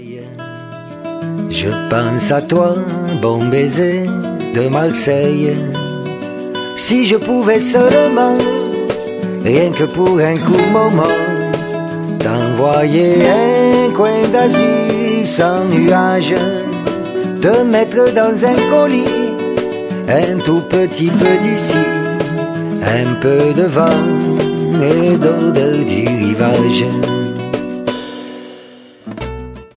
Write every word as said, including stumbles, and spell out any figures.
Je pense à toi, bon baiser de Marseille. Si je pouvais seulement, rien que pour un court moment, t'envoyer un coin d'Asie sans nuage, te mettre dans un colis, un tout petit peu d'ici, un peu de vent et d'odeur du rivage.